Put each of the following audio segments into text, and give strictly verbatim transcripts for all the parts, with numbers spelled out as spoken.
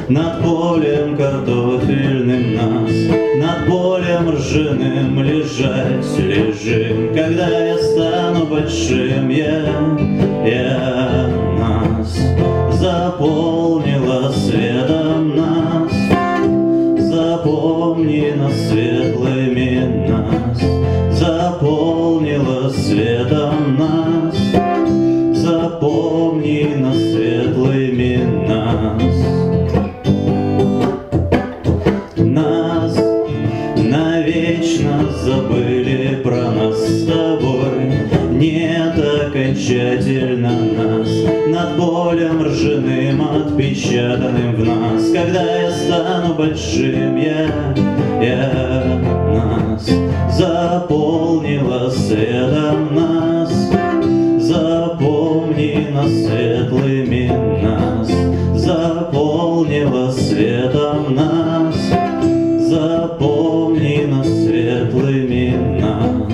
над полем картофельным нас, над полем ржаным лежать лежим. Когда я стану большим, я, я нас заполнила светом нас. Запомни нас светлыми нас, заполнила светом нас. Запомни нас светлыми нас. Нас навечно забыли про нас с тобой. Нет окончательно нас над полем ржаным отпечатанным в нас. Когда я стану большим, я, я нас заполнила светом нас. Запомни нас светлыми нас, заполнила светом нас. Запомни нас светлыми нас.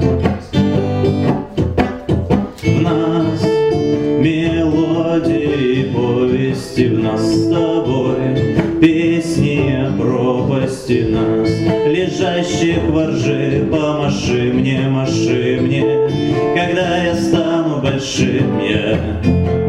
В нас мелодии, повести, в нас с тобой песни о пропасти нас, лежащих во ржи. Помаши мне, маши мне, когда я стану большим, я